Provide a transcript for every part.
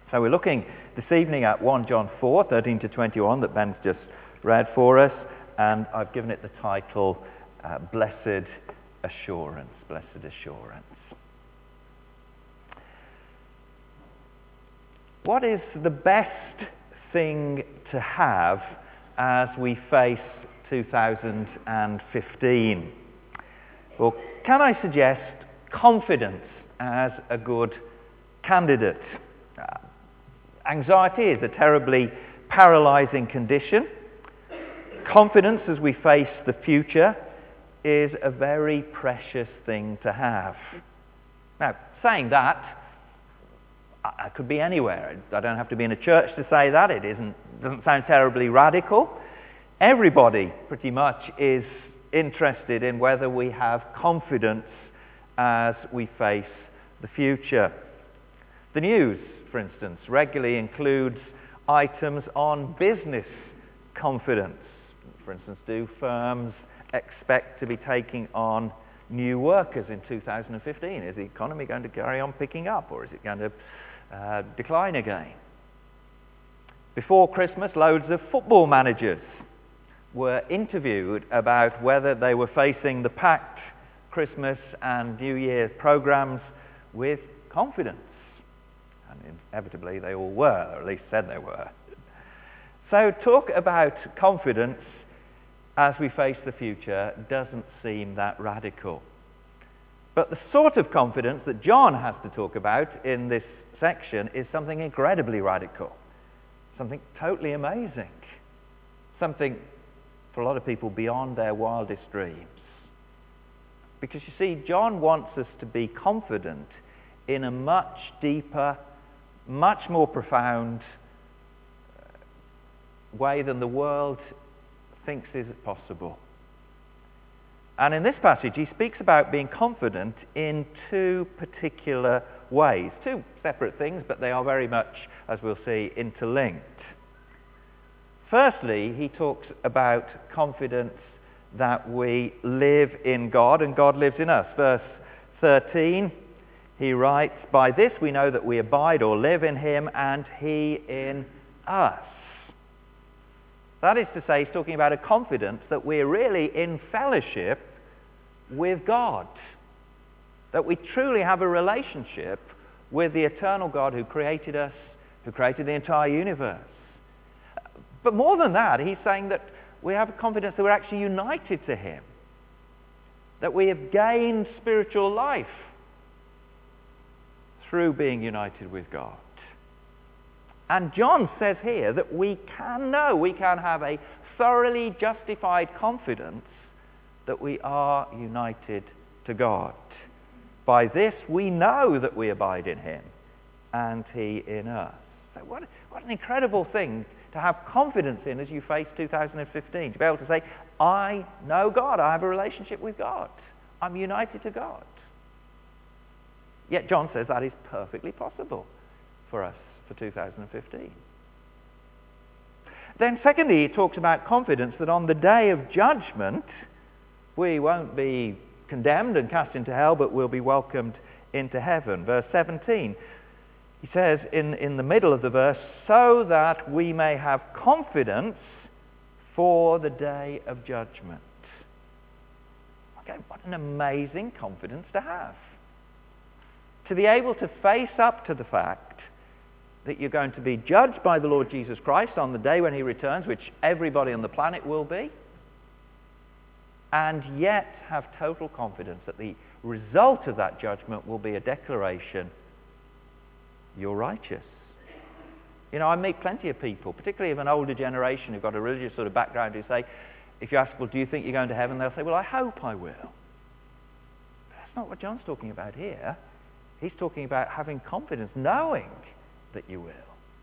So we're looking this evening at 1 John 4, 13 to 21 that Ben's just read for us, and I've given it the title, Blessed Assurance. Blessed Assurance. What is the best thing to have as we face 2015? Well, can I suggest confidence as a good candidate? Anxiety is a terribly paralyzing condition. Confidence as we face the future is a very precious thing to have. Now, saying that, I could be anywhere. I don't have to be in a church to say that. It doesn't sound terribly radical. Everybody, pretty much, is interested in whether we have confidence as we face the future. The news, for instance, regularly includes items on business confidence. For instance, do firms expect to be taking on new workers in 2015? Is the economy going to carry on picking up, or is it going to decline again? Before Christmas, loads of football managers were interviewed about whether they were facing the packed Christmas and New Year programs with confidence. And inevitably they all were, or at least said they were. So talk about confidence as we face the future doesn't seem that radical. But the sort of confidence that John has to talk about in this section is something incredibly radical. Something totally amazing. Something, for a lot of people, beyond their wildest dreams. Because you see, John wants us to be confident in a much deeper, much more profound way than the world thinks is possible. And in this passage, he speaks about being confident in two particular ways. Two separate things, but they are very much, as we'll see, interlinked. Firstly, he talks about confidence that we live in God and God lives in us. Verse 13, he writes, "By this we know that we abide or live in him and he in us." That is to say, he's talking about a confidence that we're really in fellowship with God. That we truly have a relationship with the eternal God who created us, who created the entire universe. But more than that, he's saying that we have confidence that we're actually united to him. That we have gained spiritual life through being united with God. And John says here that we can have a thoroughly justified confidence that we are united to God. By this we know that we abide in him and he in us. So what an incredible thing to have confidence in as you face 2015. To be able to say, I know God, I have a relationship with God. I'm united to God. Yet John says that is perfectly possible for us for 2015. Then secondly, he talks about confidence that on the day of judgment, we won't be condemned and cast into hell, but we'll be welcomed into heaven. Verse 17, he says in the middle of the verse, so that we may have confidence for the day of judgment. Okay, what an amazing confidence to have. To be able to face up to the fact that you're going to be judged by the Lord Jesus Christ on the day when he returns, which everybody on the planet will be, and yet have total confidence that the result of that judgment will be a declaration, you're righteous. You know, I meet plenty of people, particularly of an older generation who've got a religious sort of background, who say, if you ask, well, do you think you're going to heaven? They'll say, well, I hope I will. But that's not what John's talking about here. He's talking about having confidence, knowing that you will.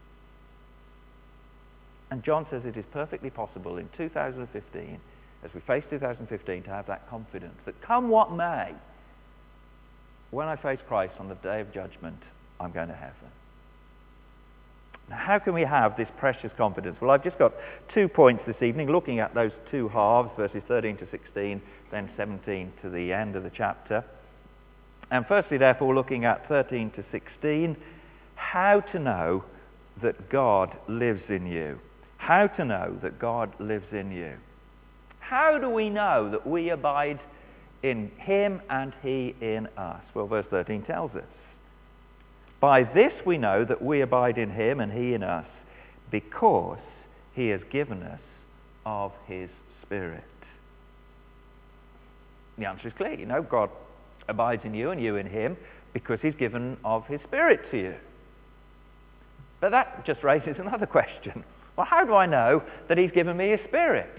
And John says it is perfectly possible in 2015, as we face 2015, to have that confidence that come what may, when I face Christ on the day of judgment, I'm going to heaven. Now, how can we have this precious confidence? Well, I've just got 2 points this evening, looking at those two halves, verses 13 to 16, then 17 to the end of the chapter. And firstly, therefore, looking at 13 to 16, how to know that God lives in you. How to know that God lives in you. How do we know that we abide in him and he in us? Well, verse 13 tells us. By this we know that we abide in him and he in us, because he has given us of his Spirit. The answer is clear. You know, God abides in you and you in him because he's given of his Spirit to you. But that just raises another question. Well, how do I know that he's given me his Spirit?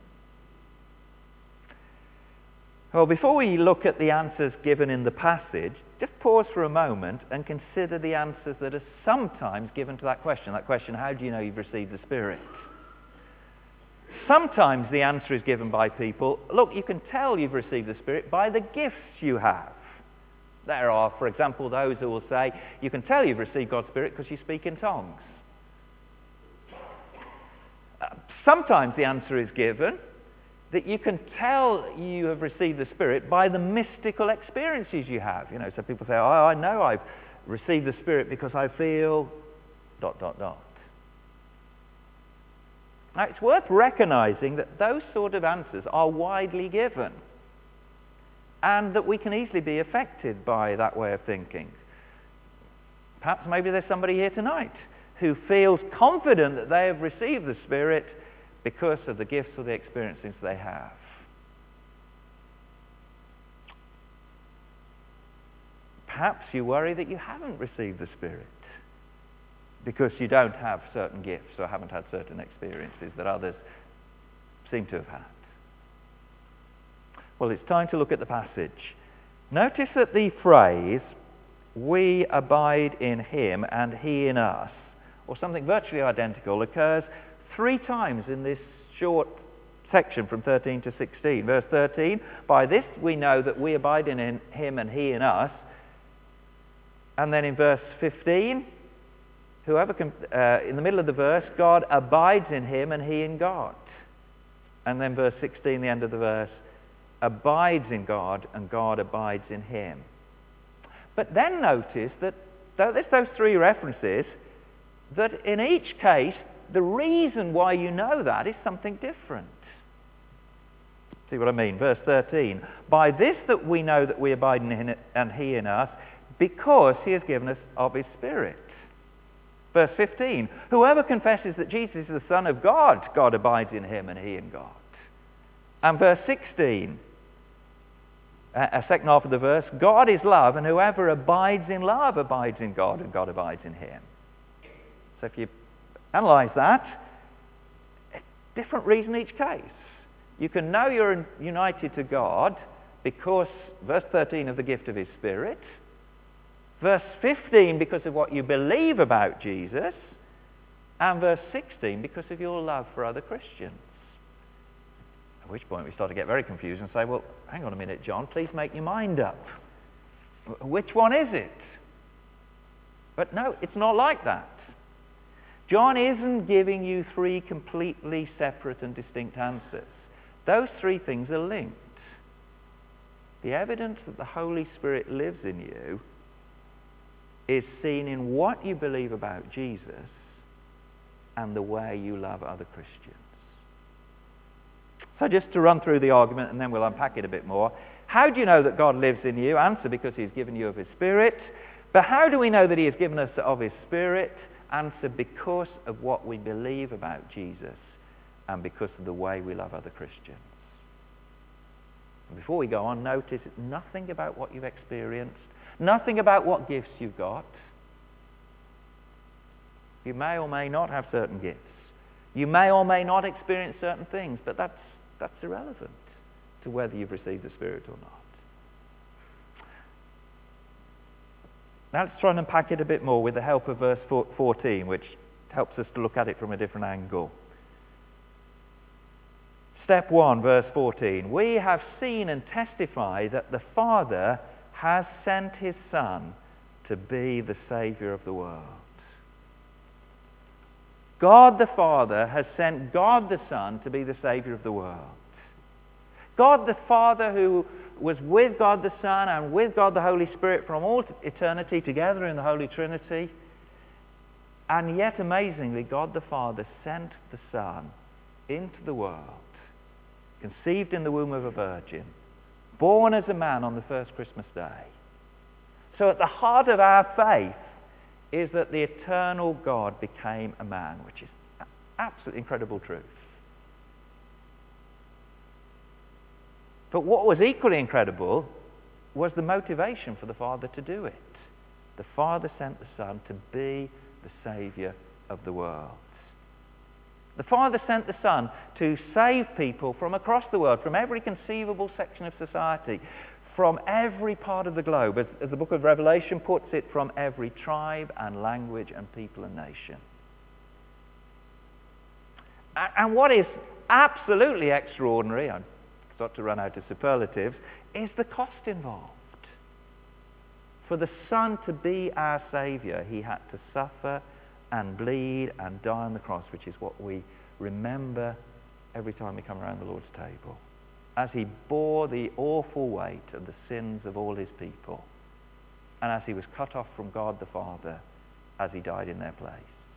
Well, before we look at the answers given in the passage, just pause for a moment and consider the answers that are sometimes given to that question. That question, how do you know you've received the Spirit? Sometimes the answer is given by people, look, you can tell you've received the Spirit by the gifts you have. There are, for example, those who will say, you can tell you've received God's Spirit because you speak in tongues. Sometimes the answer is given that you can tell you have received the Spirit by the mystical experiences you have. You know, so people say, oh, I know I've received the Spirit because I feel ... Now, it's worth recognizing that those sort of answers are widely given and that we can easily be affected by that way of thinking. Perhaps maybe there's somebody here tonight who feels confident that they have received the Spirit because of the gifts or the experiences they have. Perhaps you worry that you haven't received the Spirit because you don't have certain gifts or haven't had certain experiences that others seem to have had. Well, it's time to look at the passage. Notice that the phrase, we abide in him and he in us, or something virtually identical, occurs 3 times in this short section from 13 to 16. Verse 13, by this we know that we abide in him and he in us. And then in verse 15, in the middle of the verse, God abides in him and he in God. And then verse 16, the end of the verse, abides in God and God abides in him. But then notice that though there's those 3 references, that in each case, the reason why you know that is something different. See what I mean? Verse 13, by this that we know that we abide in him and he in us, because he has given us of his Spirit. Verse 15, whoever confesses that Jesus is the Son of God, God abides in him and he in God. And verse 16, a second half of the verse, God is love, and whoever abides in love abides in God, and God abides in him. So if you analyze that, a different reason each case. You can know you're united to God because, verse 13, of the gift of his Spirit. Verse 15, because of what you believe about Jesus. And verse 16, because of your love for other Christians. At which point we start to get very confused and say, well, hang on a minute, John, please make your mind up. Which one is it? But no, it's not like that. John isn't giving you 3 completely separate and distinct answers. Those 3 things are linked. The evidence that the Holy Spirit lives in you is seen in what you believe about Jesus and the way you love other Christians. So just to run through the argument and then we'll unpack it a bit more. How do you know that God lives in you? Answer, because he's given you of his Spirit. But how do we know that he has given us of his Spirit? Answer, because of what we believe about Jesus and because of the way we love other Christians. And before we go on, notice nothing about what you've experienced, nothing about what gifts you've got. You may or may not have certain gifts. You may or may not experience certain things, but that's irrelevant to whether you've received the Spirit or not. Now let's try and unpack it a bit more with the help of verse 14, which helps us to look at it from a different angle. Step 1, verse 14. We have seen and testify that the Father has sent his Son to be the Savior of the world. God the Father has sent God the Son to be the Savior of the world. God the Father, who was with God the Son and with God the Holy Spirit from all eternity together in the Holy Trinity, And yet, amazingly, God the Father sent the Son into the world, conceived in the womb of a virgin, born as a man on the first Christmas day. So at the heart of our faith is that the eternal God became a man, which is absolutely incredible truth. But what was equally incredible was the motivation for the Father to do it. The Father sent the Son to be the Saviour of the world. The Father sent the Son to save people from across the world, from every conceivable section of society, from every part of the globe, as the book of Revelation puts it, from every tribe and language and people and nation. And what is absolutely extraordinary, I start to run out of superlatives, is the cost involved. For the Son to be our Saviour, he had to suffer and bleed and die on the cross, which is what we remember every time we come around the Lord's table, as he bore the awful weight of the sins of all his people, and as he was cut off from God the Father as he died in their place.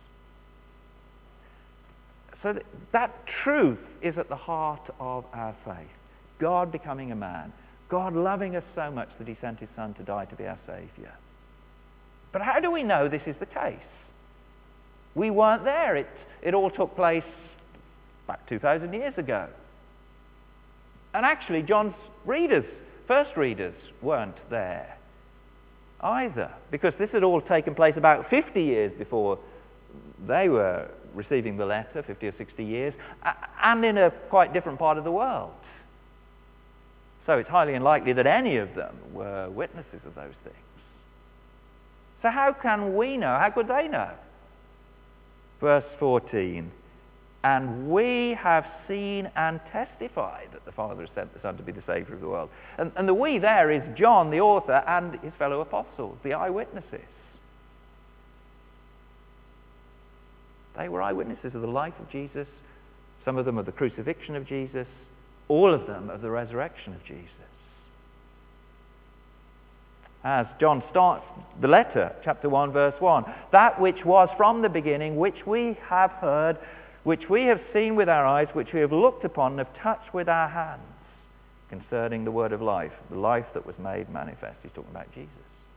So that truth is at the heart of our faith. God becoming a man. God loving us so much that he sent his Son to die to be our Saviour. But how do we know this is the case? We weren't there. It all took place back 2,000 years ago. And actually, John's first readers, weren't there either, because this had all taken place about 50 years before they were receiving the letter, 50 or 60 years, and in a quite different part of the world. So it's highly unlikely that any of them were witnesses of those things. So how can we know? How could they know? Verse 14, and we have seen and testified that the Father has sent the Son to be the Saviour of the world. And the we there is John, the author, and his fellow apostles, the eyewitnesses. They were eyewitnesses of the life of Jesus, some of them of the crucifixion of Jesus, all of them of the resurrection of Jesus. As John starts the letter, chapter 1, verse 1, that which was from the beginning, which we have heard, which we have seen with our eyes, which we have looked upon and have touched with our hands, concerning the word of life, the life that was made manifest. He's talking about Jesus.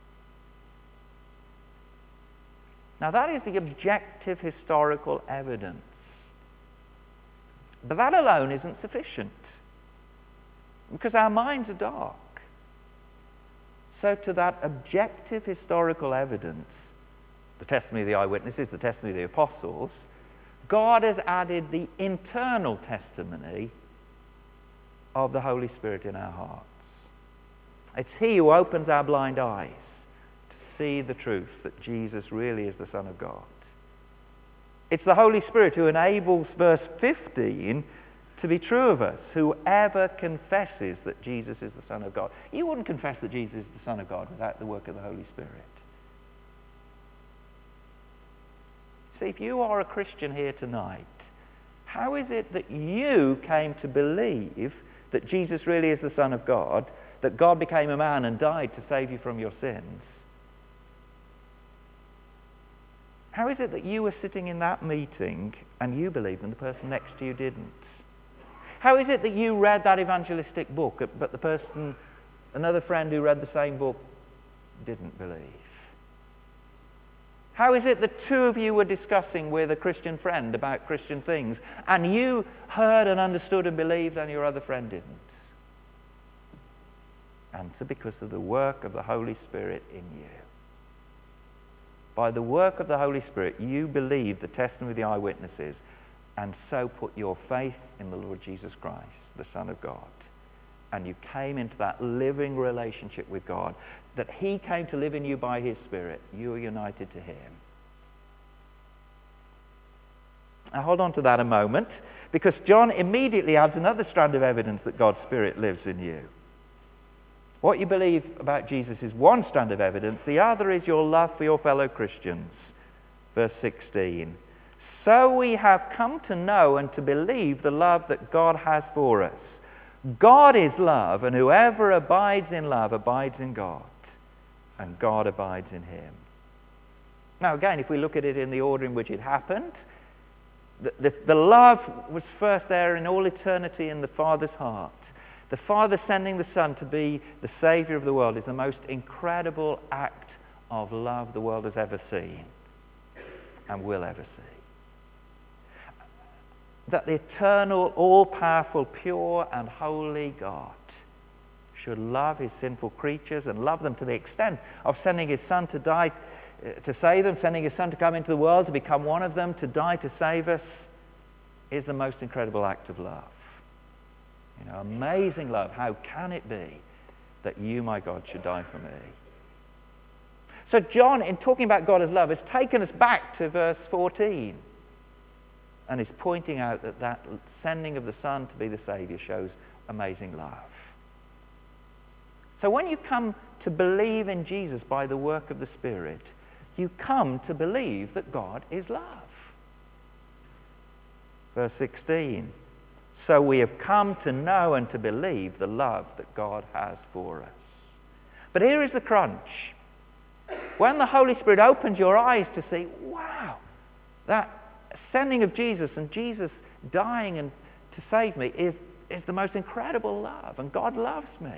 Now that is the objective historical evidence. But that alone isn't sufficient, because our minds are dark. So to that objective historical evidence, the testimony of the eyewitnesses, the testimony of the apostles, God has added the internal testimony of the Holy Spirit in our hearts. It's he who opens our blind eyes to see the truth that Jesus really is the Son of God. It's the Holy Spirit who enables verse 15 to be true of us. Whoever confesses that Jesus is the Son of God. You wouldn't confess that Jesus is the Son of God without the work of the Holy Spirit. See, if you are a Christian here tonight, how is it that you came to believe that Jesus really is the Son of God, that God became a man and died to save you from your sins? How is it that you were sitting in that meeting and you believed and the person next to you didn't? How is it that you read that evangelistic book, but another friend who read the same book didn't believe? How is it that two of you were discussing with a Christian friend about Christian things, and you heard and understood and believed and your other friend didn't? Answer: because of the work of the Holy Spirit in you. By the work of the Holy Spirit, you believe the testimony of the eyewitnesses, and so put your faith in the Lord Jesus Christ, the Son of God. And you came into that living relationship with God, that he came to live in you by his Spirit. You are united to him. Now hold on to that a moment, because John immediately adds another strand of evidence that God's Spirit lives in you. What you believe about Jesus is one strand of evidence. The other is your love for your fellow Christians. Verse 16. So we have come to know and to believe the love that God has for us. God is love, and whoever abides in love abides in God, and God abides in him. Now again, if we look at it in the order in which it happened, the love was first there in all eternity in the Father's heart. The Father sending the Son to be the Saviour of the world is the most incredible act of love the world has ever seen and will ever see. That the eternal, all-powerful, pure and holy God should love his sinful creatures and love them to the extent of sending his Son to die to save them, sending his Son to come into the world to become one of them, to die to save us, is the most incredible act of love. You know, amazing love. How can it be that you, my God, should die for me? So John, in talking about God as love, has taken us back to verse 14 and is pointing out that sending of the Son to be the Saviour shows amazing love. So when you come to believe in Jesus by the work of the Spirit, you come to believe that God is love. Verse 16, so we have come to know and to believe the love that God has for us. But here is the crunch. When the Holy Spirit opens your eyes to see, wow, that sending of Jesus and Jesus dying and to save me is the most incredible love, and God loves me,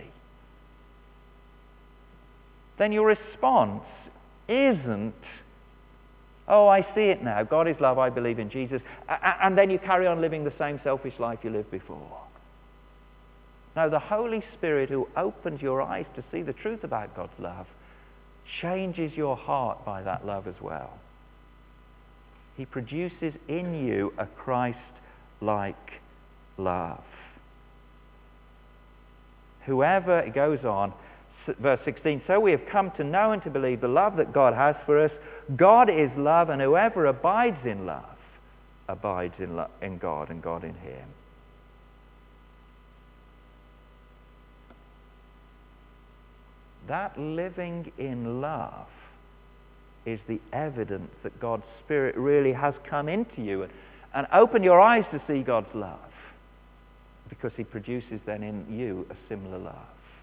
then your response isn't, oh, I see it now, God is love, I believe in Jesus, and then you carry on living the same selfish life you lived before. No, the Holy Spirit who opens your eyes to see the truth about God's love changes your heart by that love as well. He produces in you a Christ-like love. Whoever, it goes on, verse 16, so we have come to know and to believe the love that God has for us. God is love, and whoever abides in love abides in God and God in him. That living in love is the evidence that God's Spirit really has come into you and opened your eyes to see God's love, because he produces then in you a similar love.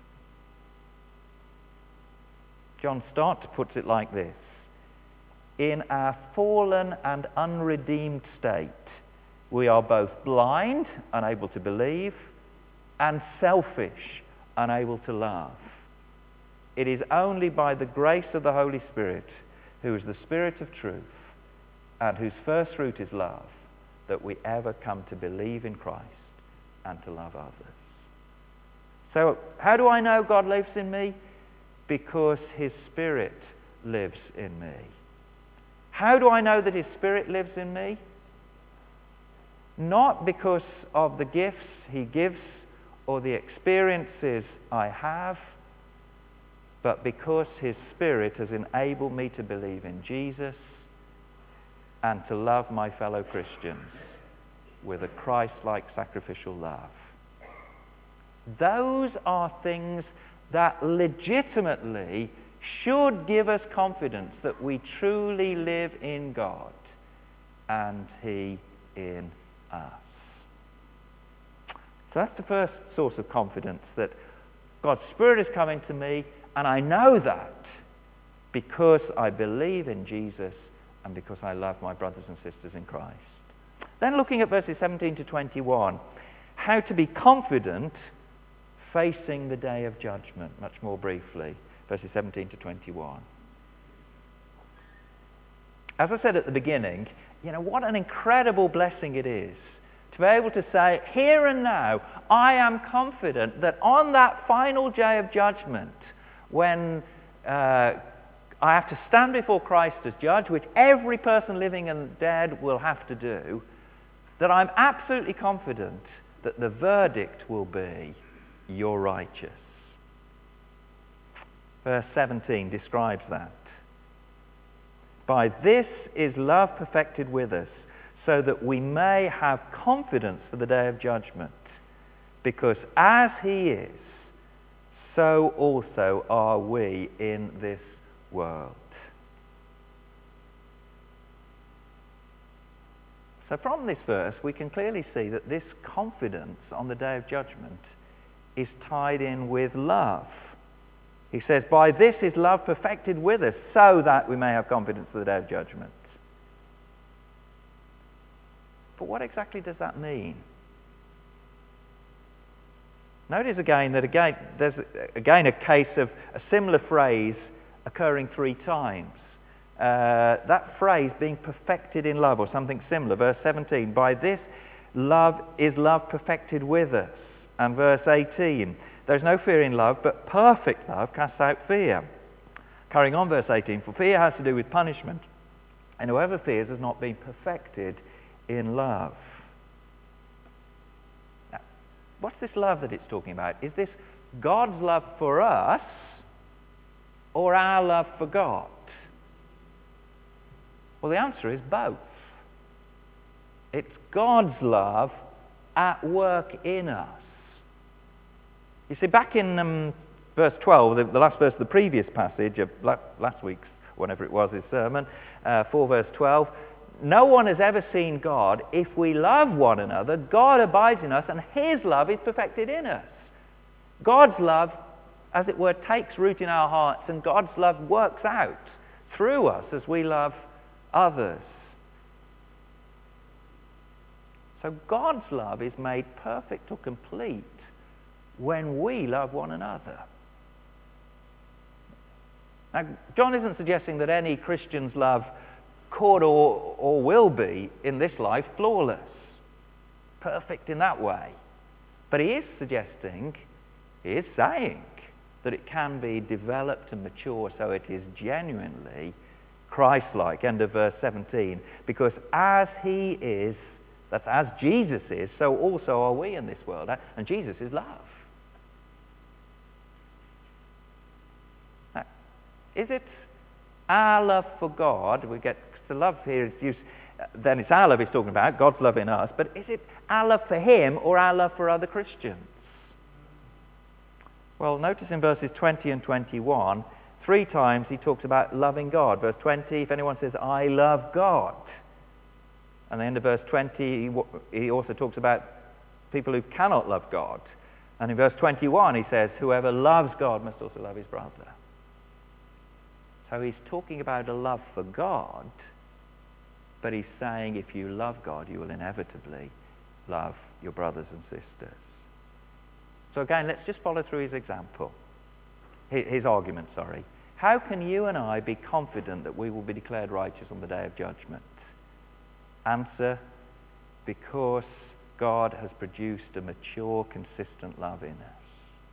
John Stott puts it like this: in our fallen and unredeemed state, we are both blind, unable to believe, and selfish, unable to love. It is only by the grace of the Holy Spirit, who is the Spirit of truth, and whose first fruit is love, that we ever come to believe in Christ and to love others. So, how do I know God lives in me? Because his Spirit lives in me. How do I know that his Spirit lives in me? Not because of the gifts he gives or the experiences I have, but because his Spirit has enabled me to believe in Jesus and to love my fellow Christians with a Christ-like sacrificial love. Those are things that legitimately should give us confidence that we truly live in God and he in us. So that's the first source of confidence, that God's Spirit has come into me, and I know that because I believe in Jesus and because I love my brothers and sisters in Christ. Then looking at verses 17 to 21, how to be confident facing the day of judgment, much more briefly, verses 17 to 21. As I said at the beginning, what an incredible blessing it is to be able to say, here and now, I am confident that on that final day of judgment, when I have to stand before Christ as judge, which every person living and dead will have to do, that I'm absolutely confident that the verdict will be, you're righteous. Verse 17 describes that. By this is love perfected with us, so that we may have confidence for the day of judgment. Because as he is, so also are we in this world. So from this verse, we can clearly see that this confidence on the day of judgment is tied in with love. He says, by this is love perfected with us, so that we may have confidence for the day of judgment. But what exactly does that mean? Notice again that there's again a case of a similar phrase occurring 3 times. That phrase being perfected in love, or something similar. Verse 17, by this love is love perfected with us. And verse 18, there's no fear in love, but perfect love casts out fear. Carrying on, verse 18, for fear has to do with punishment, and whoever fears has not been perfected in love. Now, what's this love that it's talking about? Is this God's love for us, or our love for God? Well, the answer is both. It's God's love at work in us. You see, back in verse 12, the last verse of the previous passage of last week's, whenever it was, his sermon, 4 verse 12, no one has ever seen God. If we love one another, God abides in us, and his love is perfected in us. God's love, as it were, takes root in our hearts, and God's love works out through us as we love others. So God's love is made perfect or complete when we love one another. Now, John isn't suggesting that any Christian's love could or will be in this life flawless, perfect in that way. But he is suggesting, he is saying, that it can be developed and mature so it is genuinely Christ-like. End of verse 17. Because as he is, that's as Jesus is, so also are we in this world. And Jesus is love. Now, is it our love for God? We get the love here is used, then it's our love he's talking about, God's love in us. But is it our love for him or our love for other Christians? Well, notice in verses 20 and 21, 3 times he talks about loving God. Verse 20, if anyone says, I love God. And the end of verse 20, he also talks about people who cannot love God. And in verse 21, he says, whoever loves God must also love his brother. So he's talking about a love for God, but he's saying if you love God, you will inevitably love your brothers and sisters. So again, let's just follow through his example. His argument, sorry. How can you and I be confident that we will be declared righteous on the day of judgment? Answer, because God has produced a mature, consistent love in us.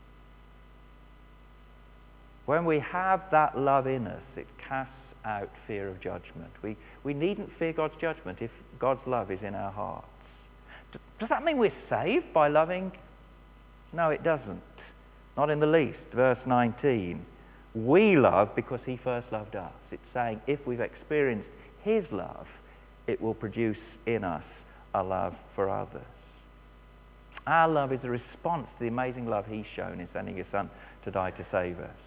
When we have that love in us, it casts out fear of judgment. We needn't fear God's judgment if God's love is in our hearts. Does that mean we're saved by loving? No, it doesn't. Not in the least. Verse 19. We love because he first loved us. It's saying if we've experienced his love, it will produce in us a love for others. Our love is a response to the amazing love he's shown in sending his son to die to save us.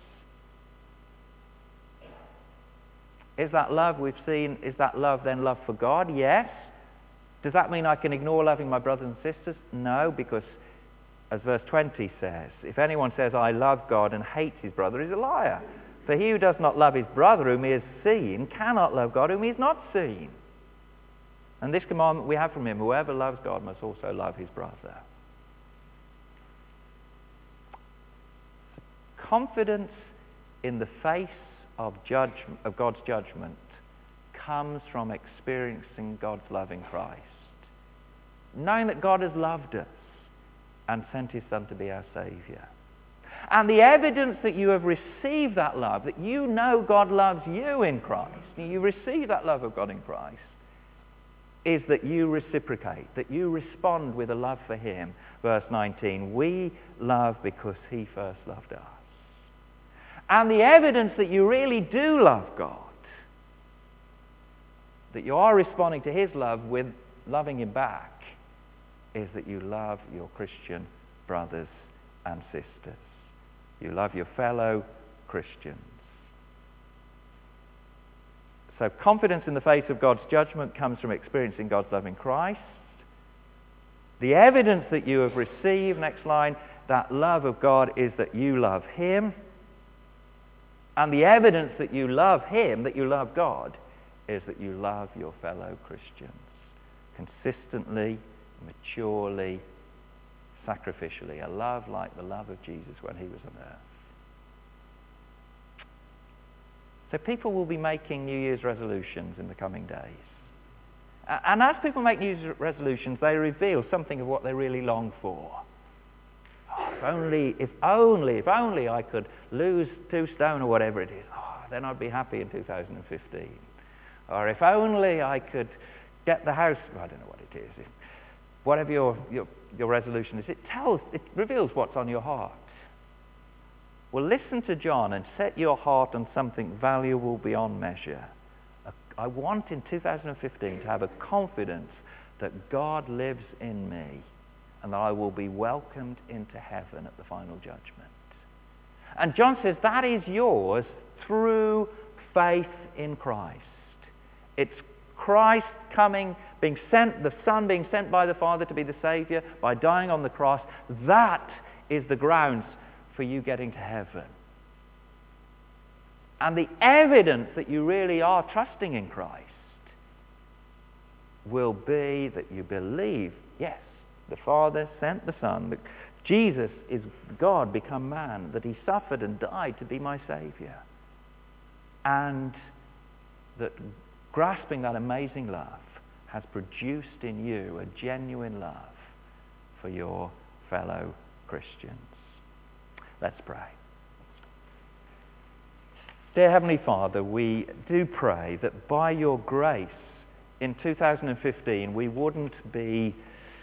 Is that love we've seen, is that love then love for God? Yes. Does that mean I can ignore loving my brothers and sisters? No, because as verse 20 says, if anyone says, I love God and hates his brother, he's a liar. For he who does not love his brother whom he has seen cannot love God whom he has not seen. And this commandment we have from him, whoever loves God must also love his brother. Confidence in the face of God's judgment comes from experiencing God's love in Christ. Knowing that God has loved us and sent his son to be our Saviour. And the evidence that you have received that love, that you know God loves you in Christ, and you receive that love of God in Christ, is that you reciprocate, that you respond with a love for him. Verse 19, we love because he first loved us. And the evidence that you really do love God, that you are responding to his love with loving him back, is that you love your Christian brothers and sisters. You love your fellow Christians. So confidence in the face of God's judgment comes from experiencing God's love in Christ. The evidence that you have received, next line, that love of God is that you love him. And the evidence that you love him, that you love God, is that you love your fellow Christians consistently, maturely, sacrificially. A love like the love of Jesus when he was on earth. So people will be making New Year's resolutions in the coming days. And as people make New Year's resolutions, they reveal something of what they really long for. Oh, if only I could lose 2 stone or whatever it is, then I'd be happy in 2015. Or if only I could get the house, I don't know what it is. Whatever your resolution is, it reveals what's on your heart. Well, listen to John and set your heart on something valuable beyond measure. I want in 2015 to have a confidence that God lives in me and that I will be welcomed into heaven at the final judgment. And John says that is yours through faith in Christ. It's Christ coming, being sent, the Son being sent by the Father to be the Saviour by dying on the cross. That is the grounds for you getting to heaven. And the evidence that you really are trusting in Christ will be that you believe, yes, the Father sent the Son, that Jesus is God become man, that he suffered and died to be my Saviour. And that grasping that amazing love has produced in you a genuine love for your fellow Christians. Let's pray. Dear Heavenly Father, we do pray that by your grace in 2015 we wouldn't be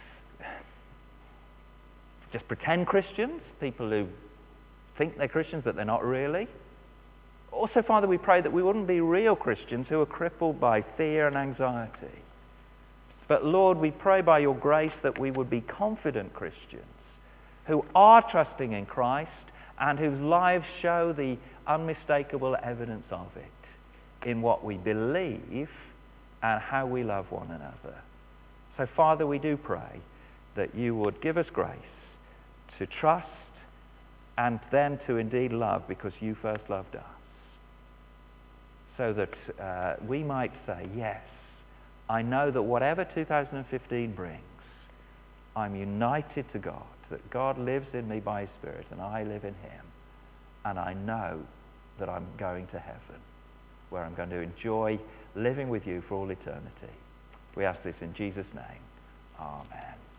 just pretend Christians, people who think they're Christians but they're not really. Also, Father, we pray that we wouldn't be real Christians who are crippled by fear and anxiety. But Lord, we pray by your grace that we would be confident Christians who are trusting in Christ and whose lives show the unmistakable evidence of it in what we believe and how we love one another. So, Father, we do pray that you would give us grace to trust and then to indeed love because you first loved us. So that we might say, yes, I know that whatever 2015 brings, I'm united to God, that God lives in me by his Spirit and I live in him. And I know that I'm going to heaven, where I'm going to enjoy living with you for all eternity. We ask this in Jesus' name. Amen.